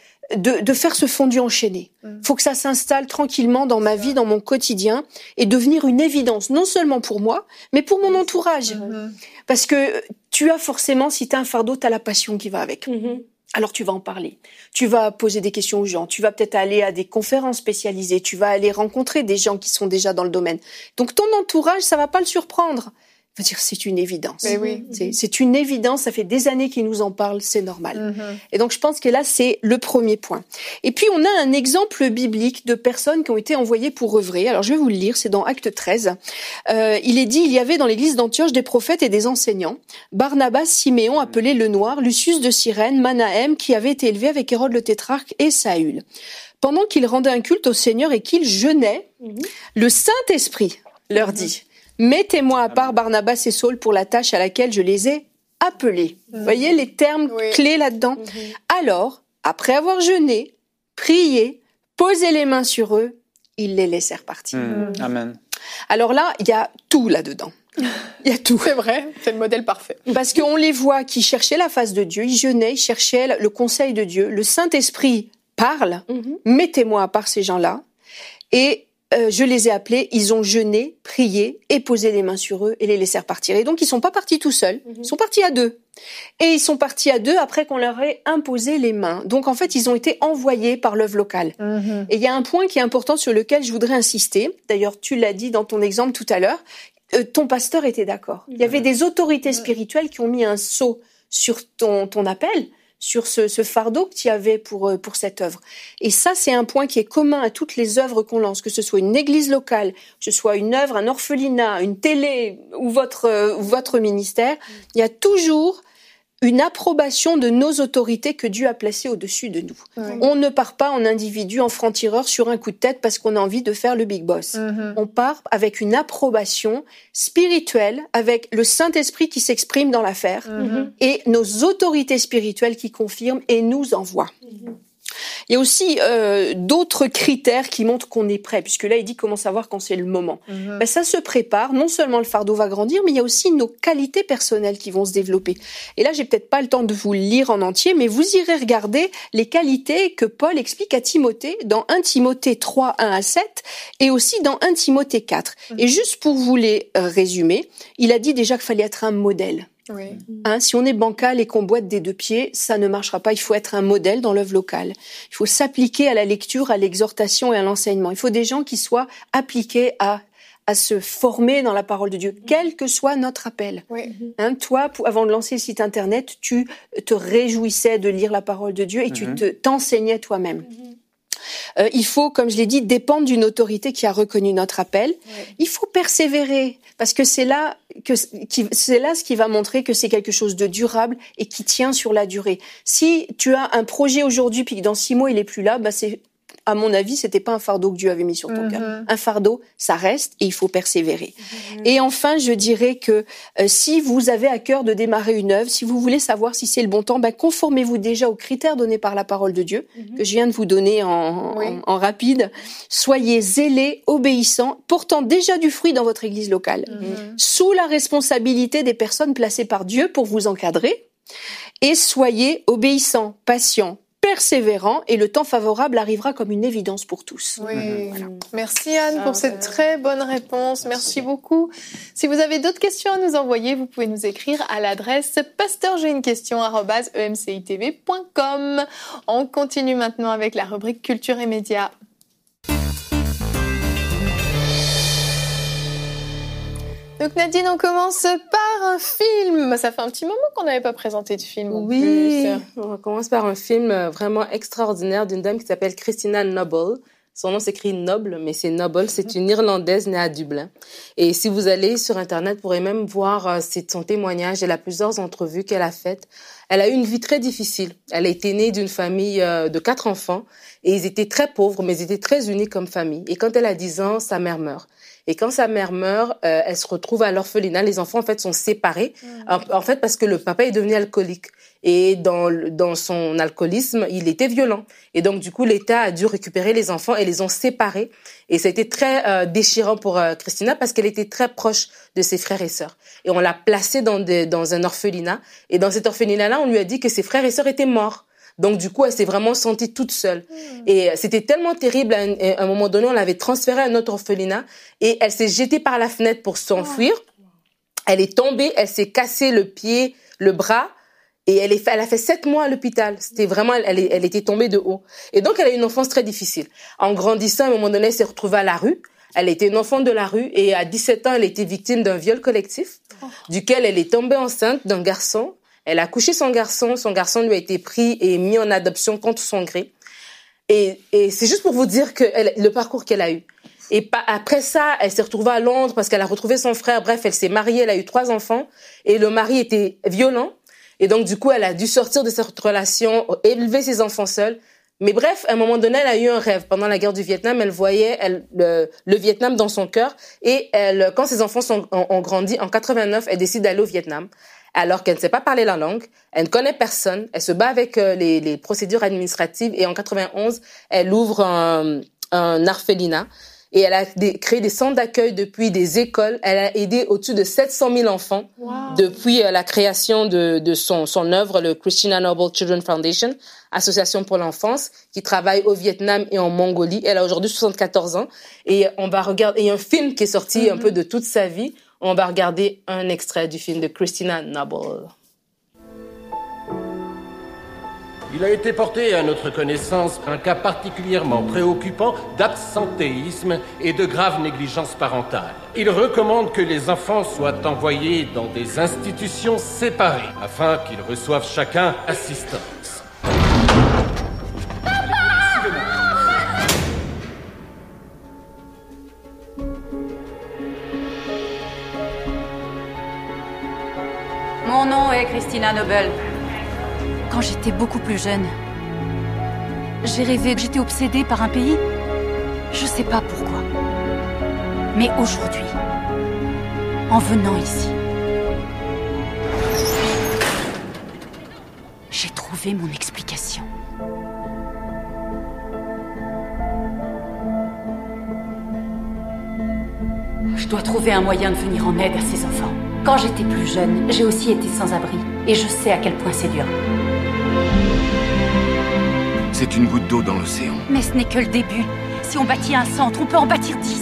De, de faire ce fondu enchaîné. Mmh. Faut que ça s'installe tranquillement dans ma vie, dans mon quotidien, et devenir une évidence, non seulement pour moi, mais pour mon entourage. Mmh. Parce que tu as forcément, si t'as un fardeau, t'as la passion qui va avec. Mmh. Alors tu vas en parler. Tu vas poser des questions aux gens. Tu vas peut-être aller à des conférences spécialisées. Tu vas aller rencontrer des gens qui sont déjà dans le domaine. Donc ton entourage, ça va pas le surprendre. Je veux dire, c'est une évidence. Mais oui. C'est, c'est une évidence, ça fait des années qu'ils nous en parlent, c'est normal. Mm-hmm. Et donc, je pense que là, c'est le premier point. Et puis, on a un exemple biblique de personnes qui ont été envoyées pour œuvrer. Alors, je vais vous le lire, c'est dans Acte treize. Euh, il est dit, il y avait dans l'église d'Antioche des prophètes et des enseignants. Barnabas, Siméon, appelé le Noir, Lucius de Cyrène, Manahem, qui avait été élevé avec Hérode le tétrarque, et Saül. pendant qu'ils rendaient un culte au Seigneur et qu'ils jeûnaient, mm-hmm. le Saint-Esprit leur dit, mm-hmm. mettez-moi à part Barnabas et Saul pour la tâche à laquelle je les ai appelés. Mm-hmm. Vous voyez les termes oui. clés là-dedans. Mm-hmm. Alors, après avoir jeûné, prié, posé les mains sur eux, ils les laissèrent partir. Mm. Mm. Amen. Alors là, il y a tout là-dedans. Il y a tout. C'est vrai, c'est le modèle parfait. Parce qu'on les voit qui cherchaient la face de Dieu, ils jeûnaient, ils cherchaient le conseil de Dieu. Le Saint-Esprit parle, mm-hmm. mettez-moi à part ces gens-là. Et euh, je les ai appelés, ils ont jeûné, prié et posé les mains sur eux et les laissèrent partir. Et donc, ils sont pas partis tout seuls, mm-hmm. ils sont partis à deux. Et ils sont partis à deux après qu'on leur ait imposé les mains. Donc, en fait, ils ont été envoyés par l'œuvre locale. Mm-hmm. Et il y a un point qui est important sur lequel je voudrais insister. D'ailleurs, tu l'as dit dans ton exemple tout à l'heure. Euh, ton pasteur était d'accord. Il y avait des autorités spirituelles qui ont mis un sceau sur ton, ton appel, sur ce, ce fardeau que tu avais pour, pour cette œuvre. Et ça, c'est un point qui est commun à toutes les œuvres qu'on lance, que ce soit une église locale, que ce soit une œuvre, un orphelinat, une télé ou votre, euh, votre ministère. Il y a toujours une approbation de nos autorités que Dieu a placées au-dessus de nous. Oui. On ne part pas en individu, en franc-tireur sur un coup de tête parce qu'on a envie de faire le big boss. Mm-hmm. On part avec une approbation spirituelle, avec le Saint-Esprit qui s'exprime dans l'affaire mm-hmm. et nos autorités spirituelles qui confirment et nous envoient. Mm-hmm. Il y a aussi euh, d'autres critères qui montrent qu'on est prêt, puisque là, il dit comment savoir quand c'est le moment. Mm-hmm. Ben, ça se prépare, non seulement le fardeau va grandir, mais il y a aussi nos qualités personnelles qui vont se développer. Et là, j'ai peut-être pas le temps de vous le lire en entier, mais vous irez regarder les qualités que Paul explique à Timothée dans un Timothée trois, un à sept, et aussi dans un Timothée quatre. Mm-hmm. Et juste pour vous les euh, résumer, il a dit déjà qu'il fallait être un modèle. Oui. Hein, si on est bancal et qu'on boite des deux pieds, ça ne marchera pas. Il faut être un modèle dans l'œuvre locale. Il faut s'appliquer à la lecture, à l'exhortation et à l'enseignement. Il faut des gens qui soient appliqués à à se former dans la parole de Dieu, quel que soit notre appel. Oui. Hein, toi, pour, avant de lancer le site internet, tu te réjouissais de lire la parole de Dieu et mm-hmm. tu te, t'enseignais toi-même. Mm-hmm. Euh, il faut, comme je l'ai dit, dépendre d'une autorité qui a reconnu notre appel. Ouais. Il faut persévérer, parce que c'est là que qui, c'est là ce qui va montrer que c'est quelque chose de durable et qui tient sur la durée. Si tu as un projet aujourd'hui puis que dans six mois il est plus là, bah c'est à mon avis, c'était pas un fardeau que Dieu avait mis sur ton mm-hmm. cœur. Un fardeau, ça reste et il faut persévérer. Mm-hmm. Et enfin, je dirais que euh, si vous avez à cœur de démarrer une œuvre, si vous voulez savoir si c'est le bon temps, ben conformez-vous déjà aux critères donnés par la parole de Dieu mm-hmm. que je viens de vous donner en, oui. en, en rapide. Soyez zélés, obéissants, portant déjà du fruit dans votre église locale, mm-hmm. sous la responsabilité des personnes placées par Dieu pour vous encadrer. Et soyez obéissants, patients, persévérant, et le temps favorable arrivera comme une évidence pour tous. Oui. Voilà. Merci Anne pour cette très bonne réponse. Merci beaucoup. Si vous avez d'autres questions à nous envoyer, vous pouvez nous écrire à l'adresse pasteur j'ai une question arobase e m c i t v point com. On continue maintenant avec la rubrique Culture et Médias. Donc Nadine, on commence par un film. Ça fait un petit moment qu'on n'avait pas présenté de film. Oui, plus. On commence par un film vraiment extraordinaire d'une dame qui s'appelle Christina Noble. Son nom s'écrit Noble, mais c'est Noble. C'est une Irlandaise née à Dublin. Et si vous allez sur Internet, vous pourrez même voir son témoignage. Elle a plusieurs entrevues qu'elle a faites. Elle a eu une vie très difficile. Elle a été née d'une famille de quatre enfants. Et ils étaient très pauvres, mais ils étaient très unis comme famille. Et quand elle a dix ans, sa mère meurt. Et quand sa mère meurt, euh, elle se retrouve à l'orphelinat. Les enfants, en fait, sont séparés. Mmh. En, en fait, parce que le papa est devenu alcoolique. Et dans, dans son alcoolisme, il était violent. Et donc, du coup, l'État a dû récupérer les enfants et les ont séparés. Et ça a été très euh, déchirant pour euh, Christina parce qu'elle était très proche de ses frères et sœurs. Et on l'a placée dans, des, dans un orphelinat. Et dans cet orphelinat-là, on lui a dit que ses frères et sœurs étaient morts. Donc, du coup, elle s'est vraiment sentie toute seule. Mmh. Et c'était tellement terrible. À un, à un moment donné, on l'avait transférée à un autre orphelinat et elle s'est jetée par la fenêtre pour s'enfuir. Oh. Elle est tombée, elle s'est cassé le pied, le bras et elle, est, elle a fait sept mois à l'hôpital. C'était vraiment, elle, elle était tombée de haut. Et donc, elle a eu une enfance très difficile. En grandissant, à un moment donné, elle s'est retrouvée à la rue. Elle était une enfant de la rue et à dix-sept ans, elle était victime d'un viol collectif, oh. duquel elle est tombée enceinte d'un garçon. Elle a accouché son garçon, son garçon lui a été pris et mis en adoption contre son gré. Et, et c'est juste pour vous dire que elle, le parcours qu'elle a eu. Et pa- après ça, elle s'est retrouvée à Londres parce qu'elle a retrouvé son frère. Bref, elle s'est mariée, elle a eu trois enfants. Et le mari était violent. Et donc, du coup, elle a dû sortir de cette relation, élever ses enfants seuls. Mais bref, à un moment donné, elle a eu un rêve. Pendant la guerre du Vietnam, elle voyait elle, le, le Vietnam dans son cœur. Et elle, quand ses enfants sont, ont, ont grandi, en quatre-vingt-neuf, elle décide d'aller au Vietnam. Alors qu'elle ne sait pas parler la langue, elle ne connaît personne, elle se bat avec euh, les, les procédures administratives. Et en quatre-vingt-onze, elle ouvre un, un orphelinat. Et elle a des, créé des centres d'accueil depuis, des écoles. Elle a aidé au-dessus de sept cent mille enfants wow. depuis euh, la création de, de son, son œuvre, le Christina Noble Children Foundation, association pour l'enfance, qui travaille au Vietnam et en Mongolie. Elle a aujourd'hui soixante-quatorze ans. Et on va regarder, il y a un film qui est sorti mm-hmm. un peu de toute sa vie. On va regarder un extrait du film de Christina Noble. Il a été porté à notre connaissance un cas particulièrement préoccupant d'absentéisme et de grave négligence parentale. Il recommande que les enfants soient envoyés dans des institutions séparées afin qu'ils reçoivent chacun assistance. Mon nom est Christina Noble. Quand j'étais beaucoup plus jeune, j'ai rêvé, j'étais obsédée par un pays. Je sais pas pourquoi. Mais aujourd'hui, en venant ici, j'ai trouvé mon explication. Je dois trouver un moyen de venir en aide à ces enfants. Quand j'étais plus jeune, j'ai aussi été sans abri. Et je sais à quel point c'est dur. C'est une goutte d'eau dans l'océan. Mais ce n'est que le début. Si on bâtit un centre, on peut en bâtir dix.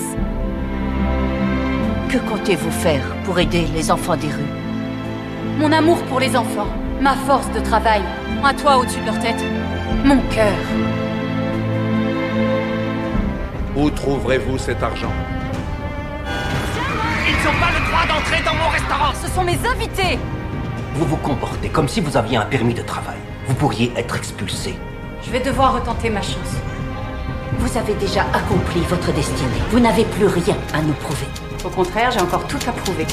Que comptez-vous faire pour aider les enfants des rues? Mon amour pour les enfants, ma force de travail, un toit au-dessus de leur tête, mon cœur. Où trouverez-vous cet argent? Ils n'ont pas le droit d'entrer dans mon restaurant. Ce sont mes invités. Vous vous comportez comme si vous aviez un permis de travail. Vous pourriez être expulsé. Je vais devoir retenter ma chance. Vous avez déjà accompli votre destinée. Vous n'avez plus rien à nous prouver. Au contraire, j'ai encore tout à prouver.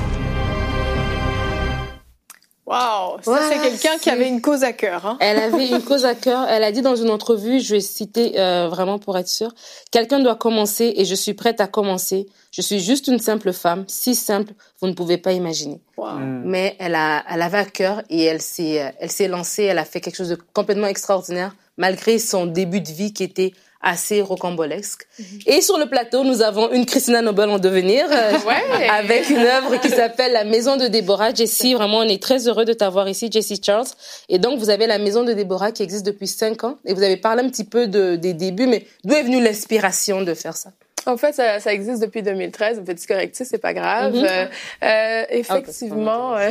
Wow, ça ouais, c'est quelqu'un c'est... qui avait une cause à cœur. Hein? Elle avait une cause à cœur. Elle a dit dans une entrevue, je vais citer euh, vraiment pour être sûre, quelqu'un doit commencer et je suis prête à commencer. Je suis juste une simple femme, si simple, vous ne pouvez pas imaginer. Wow. Mm. Mais elle a, elle avait à cœur et elle s'est, elle s'est lancée. Elle a fait quelque chose de complètement extraordinaire malgré son début de vie qui était assez rocambolesque. Mm-hmm. Et sur le plateau, nous avons une Christina Noble en devenir, euh, ouais. avec une œuvre qui s'appelle La Maison de Déborah. Jessie, vraiment, on est très heureux de t'avoir ici, Jessie Charles. Et donc, vous avez La Maison de Déborah qui existe depuis cinq ans. Et vous avez parlé un petit peu de, des débuts, mais d'où est venue l'inspiration de faire ça? En fait, ça, ça existe depuis deux mille treize. Un petit correctif, c'est pas grave. Mm-hmm. Euh, euh, effectivement, euh,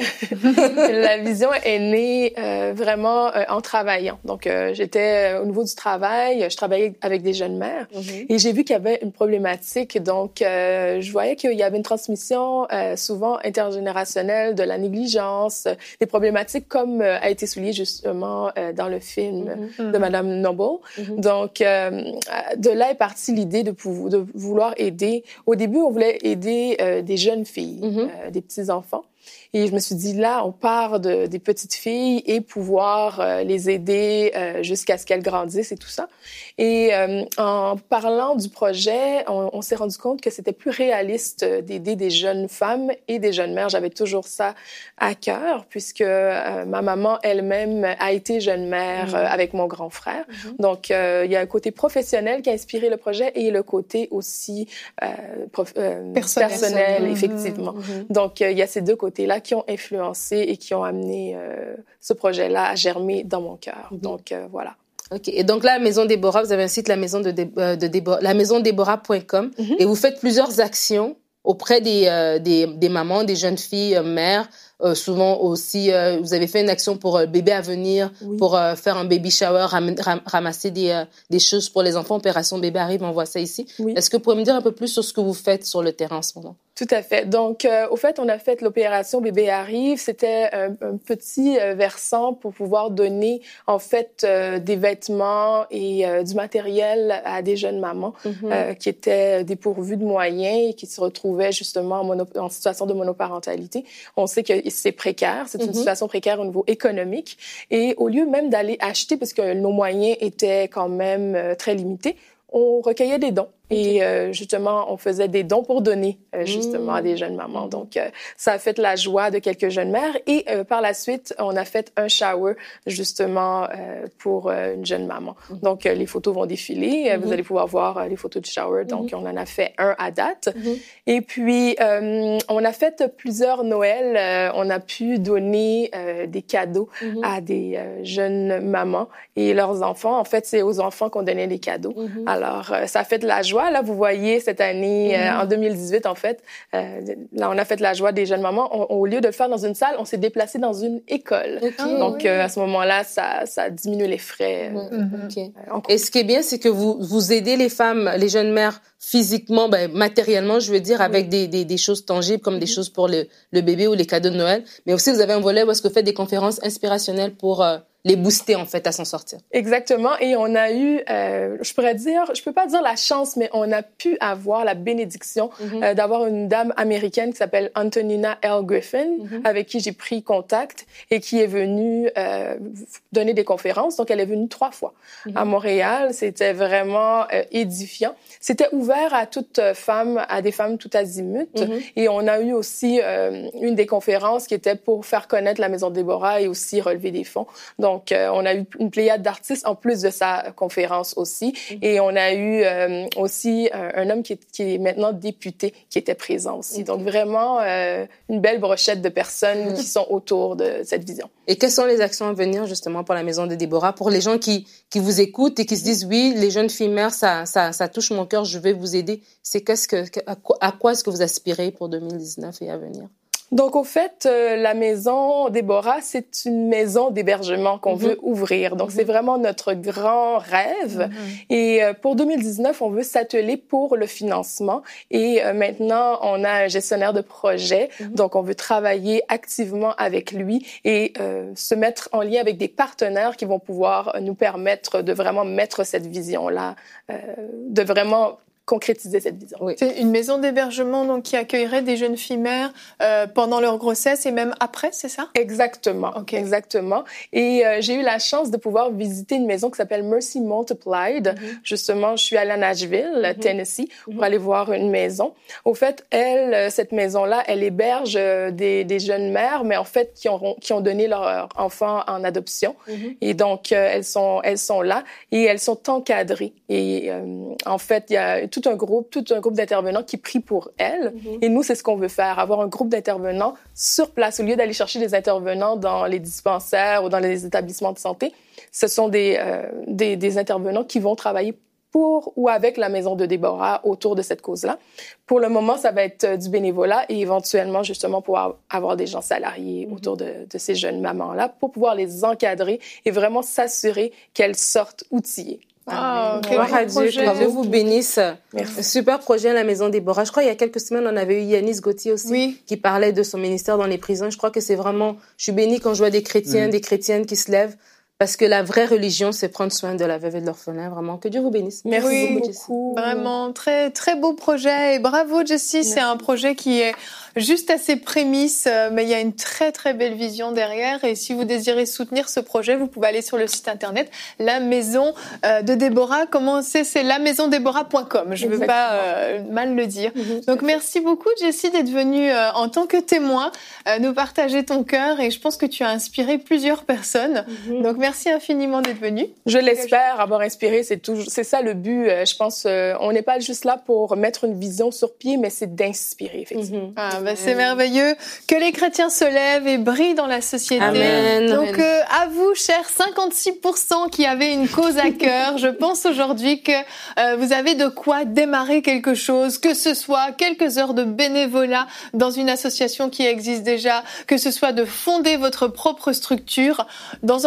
la vision est née euh, vraiment euh, en travaillant. Donc, euh, j'étais euh, au niveau du travail, je travaillais avec des jeunes mères mm-hmm. et j'ai vu qu'il y avait une problématique. Donc, euh, je voyais qu'il y avait une transmission euh, souvent intergénérationnelle de la négligence, des problématiques comme euh, a été souligné justement euh, dans le film mm-hmm. de Madame Noble. Mm-hmm. Donc, euh, de là est partie l'idée de pouvoir de vouloir aider. Au début, on voulait aider euh, des jeunes filles, mm-hmm. euh, des petits-enfants. Et je me suis dit, là, on part de, des petites filles et pouvoir euh, les aider euh, jusqu'à ce qu'elles grandissent et tout ça. Et euh, en parlant du projet, on, on s'est rendu compte que c'était plus réaliste d'aider des jeunes femmes et des jeunes mères. J'avais toujours ça à cœur puisque euh, ma maman elle-même a été jeune mère mmh. euh, avec mon grand frère. Mmh. Donc, euh, il y a un côté professionnel qui a inspiré le projet et le côté aussi euh, prof, euh, personnel, personnel mmh. effectivement. Mmh. Donc, euh, il y a ces deux côtés-là qui ont influencé et qui ont amené euh, ce projet-là à germer dans mon cœur. Mmh. Donc, euh, voilà. OK. Et donc là, la Maison Déborah, vous avez un site, la maison de, Dé- euh, de Déborah, la maison déborah point com mm-hmm. et vous faites plusieurs actions auprès des, euh, des, des mamans, des jeunes filles, euh, mères. Euh, souvent aussi, euh, vous avez fait une action pour euh, bébé à venir, oui. pour euh, faire un baby shower, ram- ram- ramasser des, euh, des choses pour les enfants. Opération Bébé Arrive, on voit ça ici. Oui. Est-ce que vous pouvez me dire un peu plus sur ce que vous faites sur le terrain en ce moment? Tout à fait. Donc, euh, au fait, on a fait l'opération Bébé Arrive. C'était un, un petit euh, versant pour pouvoir donner, en fait, euh, des vêtements et euh, du matériel à des jeunes mamans mm-hmm. euh, qui étaient dépourvues de moyens et qui se retrouvaient justement en, mono- en situation de monoparentalité. On sait qu'il c'est précaire, c'est une mm-hmm. situation précaire au niveau économique. Et au lieu même d'aller acheter, parce que nos moyens étaient quand même euh, très limités, on recueillait des dons. Et euh, justement, on faisait des dons pour donner euh, justement mmh. à des jeunes mamans. Donc, euh, ça a fait la joie de quelques jeunes mères. Et euh, par la suite, on a fait un shower justement euh, pour euh, une jeune maman. Mmh. Donc, euh, les photos vont défiler. Mmh. Vous allez pouvoir voir euh, les photos du shower. Donc, mmh. on en a fait un à date. Mmh. Et puis, euh, on a fait plusieurs Noëls. Euh, on a pu donner euh, des cadeaux mmh. à des euh, jeunes mamans et leurs enfants. En fait, c'est aux enfants qu'on donnait des cadeaux. Mmh. Alors, euh, ça a fait de la joie. Là, vous voyez, cette année, mmh. euh, en deux mille dix-huit, en fait, euh, là, on a fait la joie des jeunes mamans. On, au lieu de le faire dans une salle, on s'est déplacé dans une école. Okay. Donc, oui. euh, à ce moment-là, ça, ça diminue les frais. Mmh. Okay. Euh, Et ce qui est bien, c'est que vous, vous aidez les femmes, les jeunes mères, physiquement, ben, matériellement, je veux dire, avec oui. des, des, des choses tangibles, comme mmh. des choses pour le, le bébé ou les cadeaux de Noël. Mais aussi, vous avez un volet où est-ce que vous faites des conférences inspirationnelles pour... Euh, les booster, en fait, à s'en sortir. Exactement. Et on a eu, euh, je pourrais dire, je peux pas dire la chance, mais on a pu avoir la bénédiction mm-hmm. euh, d'avoir une dame américaine qui s'appelle Antonina L. Griffin, mm-hmm. avec qui j'ai pris contact et qui est venue euh, donner des conférences. Donc, elle est venue trois fois mm-hmm. à Montréal. C'était vraiment euh, édifiant. C'était ouvert à toutes femmes, à des femmes tout azimut. Mm-hmm. Et on a eu aussi euh, une des conférences qui était pour faire connaître la Maison Déborah et aussi relever des fonds. Donc, Donc, euh, on a eu une pléiade d'artistes en plus de sa conférence aussi. Mm-hmm. Et on a eu euh, aussi un, un homme qui est, qui est maintenant député qui était présent aussi. Mm-hmm. Donc, vraiment, euh, une belle brochette de personnes mm-hmm. qui sont autour de cette vision. Et quelles sont les actions à venir, justement, pour la Maison de Déborah, pour les gens qui, qui vous écoutent et qui se disent, oui, les jeunes filles mères, ça, ça, ça touche mon cœur, je vais vous aider. C'est qu'est-ce que, à quoi, à quoi est-ce que vous aspirez pour deux mille dix-neuf et à venir? Donc, au fait, euh, la Maison Déborah, c'est une maison d'hébergement qu'on mm-hmm. veut ouvrir. Donc, mm-hmm. c'est vraiment notre grand rêve. Mm-hmm. Et euh, pour deux mille dix-neuf, on veut s'atteler pour le financement. Et euh, maintenant, on a un gestionnaire de projet. Mm-hmm. Donc, on veut travailler activement avec lui et euh, se mettre en lien avec des partenaires qui vont pouvoir nous permettre de vraiment mettre cette vision-là, euh, de vraiment concrétiser cette vision. Oui. C'est une maison d'hébergement donc qui accueillerait des jeunes filles mères euh, pendant leur grossesse et même après, c'est ça? Exactement. Okay. Exactement. Et euh, j'ai eu la chance de pouvoir visiter une maison qui s'appelle Mercy Multiplied. Mm-hmm. Justement, je suis allée à Nashville, mm-hmm. Tennessee, pour mm-hmm. aller voir une maison. Au fait, elle, cette maison-là, elle héberge des, des jeunes mères, mais en fait qui ont qui ont donné leur enfant en adoption. Mm-hmm. Et donc euh, elles sont elles sont là et elles sont encadrées. Et euh, en fait, il y a tout un groupe, tout un groupe d'intervenants qui prient pour elles. Mm-hmm. Et nous, c'est ce qu'on veut faire, avoir un groupe d'intervenants sur place. Au lieu d'aller chercher des intervenants dans les dispensaires ou dans les établissements de santé, ce sont des, euh, des, des intervenants qui vont travailler pour ou avec la Maison de Déborah autour de cette cause-là. Pour le moment, ça va être du bénévolat et éventuellement, justement, pouvoir avoir des gens salariés mm-hmm. autour de, de ces jeunes mamans-là pour pouvoir les encadrer et vraiment s'assurer qu'elles sortent outillées. Ah, quel beau projet. Que Dieu vous bénisse. Merci. Super projet à la Maison Déborah. Je crois il y a quelques semaines, on avait eu Yanis Gauthier aussi, oui. qui parlait de son ministère dans les prisons. Je crois que c'est vraiment, je suis bénie quand je vois des chrétiens, mmh. des chrétiennes qui se lèvent. Parce que la vraie religion, c'est prendre soin de la veuve et de l'orphelin. Vraiment, que Dieu vous bénisse. Merci oui, beaucoup, beaucoup. Vraiment, très, très beau projet. Et bravo, Jessie. Merci. C'est un projet qui est juste à ses prémices, mais il y a une très, très belle vision derrière. Et si vous désirez soutenir ce projet, vous pouvez aller sur le site internet La Maison de Déborah. Comment c'est? C'est la maison déborah point com. Je ne veux pas euh, mal le dire. Mm-hmm. Donc, merci beaucoup, Jessie, d'être venue euh, en tant que témoin euh, nous partager ton cœur. Et je pense que tu as inspiré plusieurs personnes. Mm-hmm. Donc, merci infiniment d'être venue. Je l'espère avoir inspiré. C'est toujours, c'est ça le but. Je pense, euh, on n'est pas juste là pour mettre une vision sur pied, mais c'est d'inspirer, effectivement. Mm-hmm. Ah, bah, c'est merveilleux. Que les chrétiens se lèvent et brillent dans la société. Amen. Donc, euh, à vous, chers cinquante-six pour cent qui avez une cause à cœur, je pense aujourd'hui que euh, vous avez de quoi démarrer quelque chose, que ce soit quelques heures de bénévolat dans une association qui existe déjà, que ce soit de fonder votre propre structure. Dans un sens, j'ai envie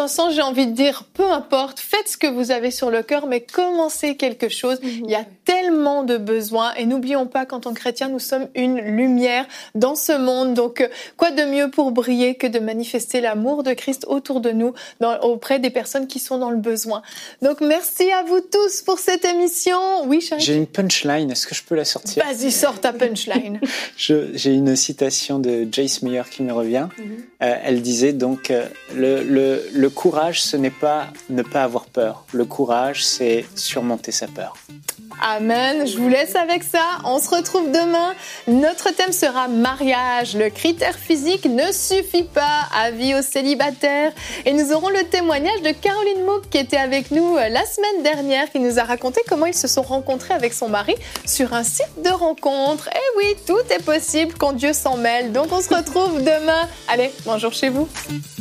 envie de dire, peu importe, faites ce que vous avez sur le cœur, mais commencez quelque chose. Mmh. Il y a tellement de besoins et n'oublions pas qu'en tant que chrétiens, nous sommes une lumière dans ce monde. Donc, quoi de mieux pour briller que de manifester l'amour de Christ autour de nous, dans, auprès des personnes qui sont dans le besoin. Donc, merci à vous tous pour cette émission. Oui, chérie? J'ai une punchline, est-ce que je peux la sortir? Vas-y, sors ta punchline. je, j'ai une citation de Joyce Meyer qui me revient. Mm-hmm. Euh, elle disait donc, euh, le, le, le courage, ce n'est pas ne pas avoir peur. Le courage, c'est surmonter sa peur. Amen. Je vous laisse avec ça. On se retrouve demain. Notre thème sera mariage. Le critère physique ne suffit pas. Avis aux célibataires. Et nous aurons le témoignage de Caroline Mouk qui était avec nous la semaine dernière, qui nous a raconté comment ils se sont rencontrés avec son mari sur un site de rencontre. Et oui, tout est possible quand Dieu s'en mêle. Donc on se retrouve demain. Allez, bonjour chez vous.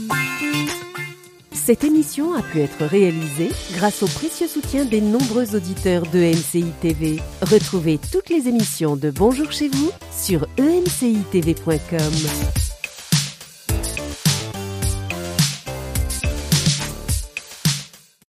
Cette émission a pu être réalisée grâce au précieux soutien des nombreux auditeurs de E M C I T V. Retrouvez toutes les émissions de Bonjour chez vous sur e m c i t v point com.